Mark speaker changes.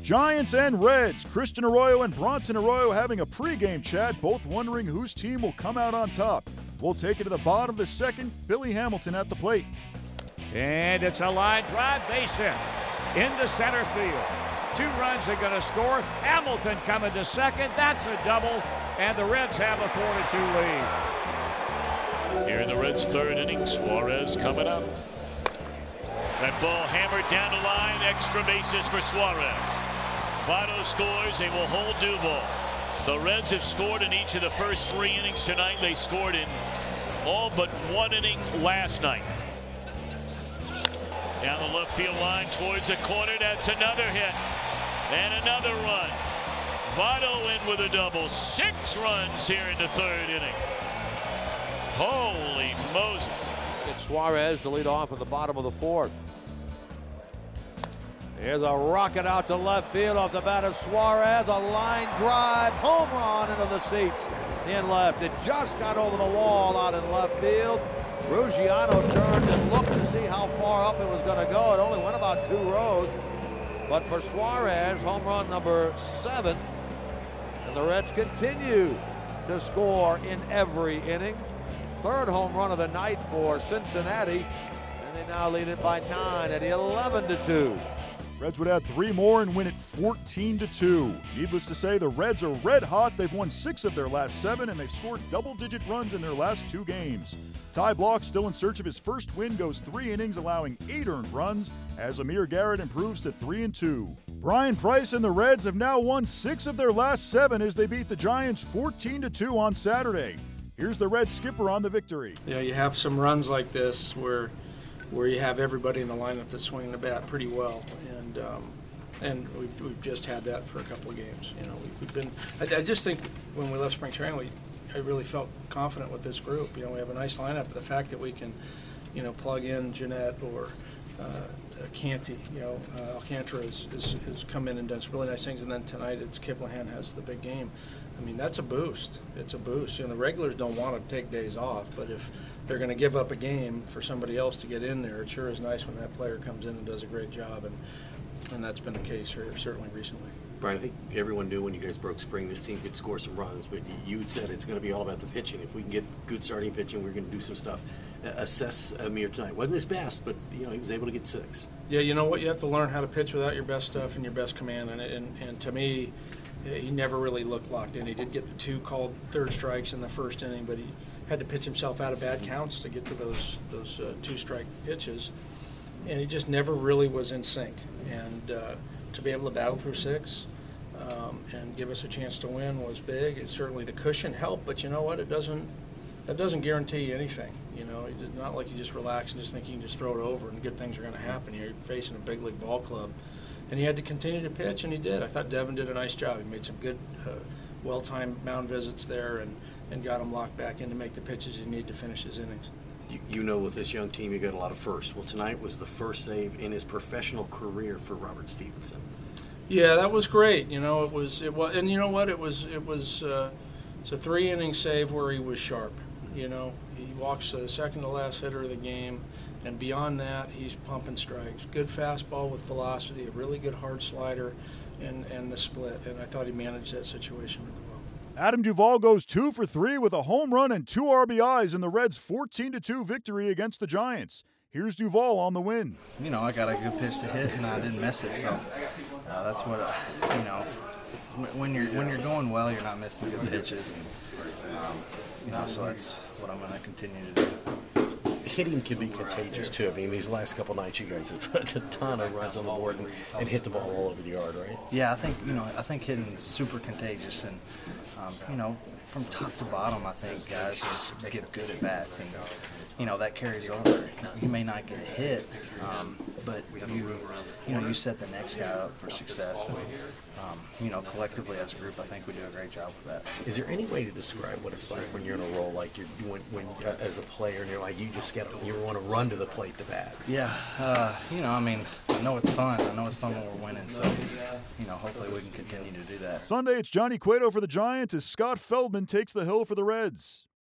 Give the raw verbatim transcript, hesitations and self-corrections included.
Speaker 1: Giants and Reds, Christian Arroyo and Bronson Arroyo having a pregame chat, both wondering whose team will come out on top. We'll take it to the bottom of the second, Billy Hamilton at the plate.
Speaker 2: And it's a line drive, base hit into center field. Two runs are going to score. Hamilton coming to second. That's a double, and the Reds have a four to two lead.
Speaker 3: Here in the Reds' third inning, Suarez coming up. That ball hammered down the line, extra bases for Suarez. Votto scores, they will hold Duvall. The Reds have scored in each of the first three innings tonight. They scored in all but one inning last night. Down the left field line towards the corner, that's another hit. And another run. Votto in with a double. Six runs here in the third inning. Holy Moses.
Speaker 4: It's Suarez to lead off at the bottom of the fourth. Here's a rocket out to left field off the bat of Suarez. A line drive, home run into the seats in left. It just got over the wall out in left field. Ruggiano turned and looked to see how far up it was going to go. It only went about two rows. But for Suarez, home run number seven. And the Reds continue to score in every inning. Third home run of the night for Cincinnati. And they now lead it by nine at eleven to two.
Speaker 1: Reds would add three more and win it fourteen to two. Needless to say, the Reds are red hot. They've won six of their last seven, and they've scored double-digit runs in their last two games. Ty Block, still in search of his first win, goes three innings, allowing eight earned runs, as Amir Garrett improves to three and two. Brian Price and the Reds have now won six of their last seven as they beat the Giants fourteen to two on Saturday. Here's the Reds skipper on the victory.
Speaker 5: Yeah, you have some runs like this where where you have everybody in the lineup that's swinging the bat pretty well, and um, and we've, we've just had that for a couple of games. You know, we've, we've been. I, I just think when we left spring training, we I really felt confident with this group. You know, we have a nice lineup. But the fact that we can, you know, plug in Jeanette or uh, Canty, you know, uh, Alcantara has, has, has come in and done some really nice things, and then tonight it's Kiplehan has the big game. I mean, that's a boost. It's a boost. You know, the regulars don't want to take days off, but if they're going to give up a game for somebody else to get in there, it sure is nice when that player comes in and does a great job, and and that's been the case here certainly recently.
Speaker 6: Brian, I think everyone knew when you guys broke spring this team could score some runs, but you said it's going to be all about the pitching. If we can get good starting pitching, we're going to do some stuff. Uh, assess Amir tonight. Wasn't his best, but you know he was able to get six.
Speaker 5: Yeah, you know what? You have to learn how to pitch without your best stuff and your best command, and and, and to me, he never really looked locked in. He did get the two called third strikes in the first inning, but he had to pitch himself out of bad counts to get to those those uh, two strike pitches, and he just never really was in sync. And uh, to be able to battle through six um, and give us a chance to win was big. It certainly the cushion helped, but you know what? It doesn't that doesn't guarantee anything. You know, it's not like you just relax and just think you can just throw it over and good things are going to happen. You're facing a big league ball club. And he had to continue to pitch, and he did. I thought Devin did a nice job. He made some good, uh, well-timed mound visits there and, and got him locked back in to make the pitches he needed to finish his innings.
Speaker 6: You, you know with this young team you got a lot of firsts. Well, tonight was the first save in his professional career for Robert Stephenson.
Speaker 5: Yeah, that was great. You know, it was, it was and you know what? It was, it was uh, it's a three-inning save where he was sharp. You know, he walks the second to last hitter of the game. And beyond that, he's pumping strikes. Good fastball with velocity, a really good hard slider, and, and the split. And I thought he managed that situation really well.
Speaker 1: Adam Duvall goes two for three with a home run and two R B Is in the Reds' fourteen to two victory against the Giants. Here's Duvall on the win.
Speaker 7: You know, I got a good pitch to hit, and I didn't miss it. So uh, that's what, uh, you know, when you're when you're going well, you're not missing good pitches. And, um, you know, so that's what I'm going to continue to do.
Speaker 6: Hitting can be contagious too. I mean, these last couple nights, you guys have put a ton of runs on the board and, and hit the ball all over the yard, right?
Speaker 7: Yeah, I think you know, I think hitting is super contagious, and um, you know, from top to bottom, I think guys just get good at bats, and you know that carries over. You may not get a hit, um, but you you know you set the next guy up for success. And, um, you know, collectively as a group, I think we do a great job with that.
Speaker 6: Is there any way to describe what it's like when you're in a role like you're when, when uh, as a player, and you're like you just get you want to run to the plate to bat?
Speaker 7: Yeah, uh, you know, I mean, I know it's fun. I know it's fun when we're winning. So, you know, hopefully we can continue to do that.
Speaker 1: Sunday, it's Johnny Cueto for the Giants as Scott Feldman takes the hill for the Reds.